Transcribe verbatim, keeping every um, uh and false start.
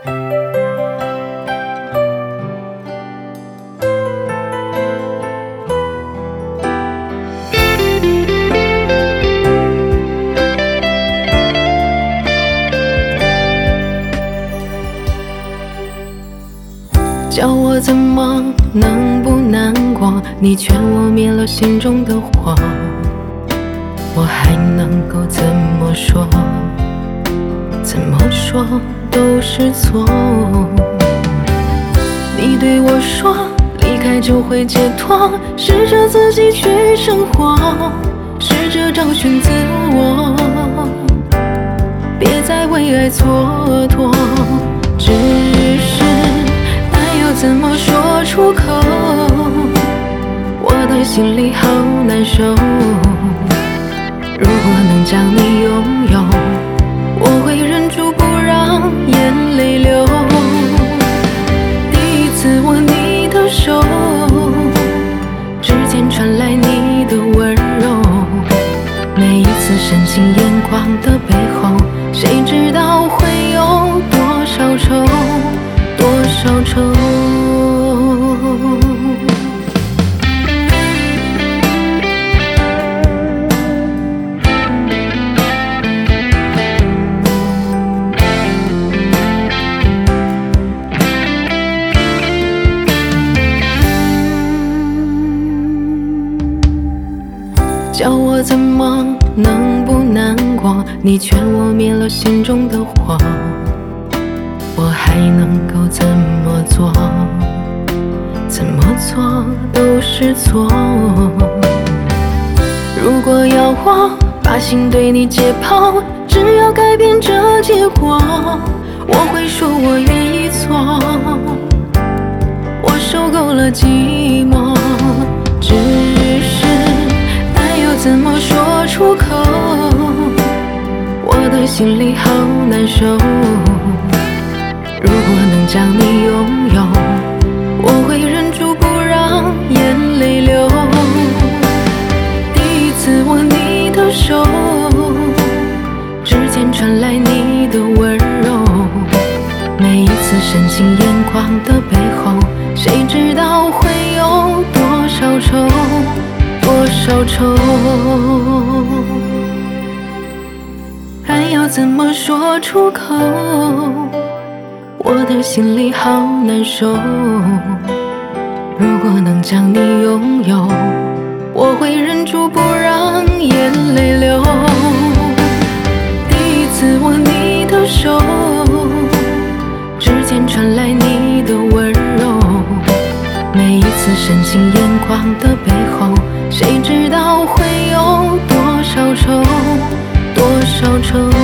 叫我怎么能不难过？你劝我灭了心中的火，我还能够怎么说？怎么说都是错。你对我说，离开就会解脱，试着自己去生活，试着找寻自我，别再为爱蹉跎。只是怎么说出口？我的心里好难受。如果能将你拥有，我会忍住不让眼泪流。第一次握你的手，指尖传来你的温柔。每一次深情眼光的背后，谁知道会有多少愁，多少愁。叫我怎么能不难过？你劝我灭了心中的火，我还能够怎么做？怎么做都是错。如果要我把心对你解剖，只要改变这结果，我会说我愿意错。我受够了寂寞，只是爱要怎么说出口？我的心里好难受。如果能将你拥有，我会忍住不让眼泪流。第一次握你的手，指尖传来你的温柔。每一次深情眼光的背后，谁知道会有多少愁，多少愁。爱要怎么说出口？我的心里好难受。如果能将你拥有，我会忍住不让眼泪流。第一次握你的手，指尖传来你的温柔。每一次深情眼光的背后，谁知道会有多少愁，多少愁。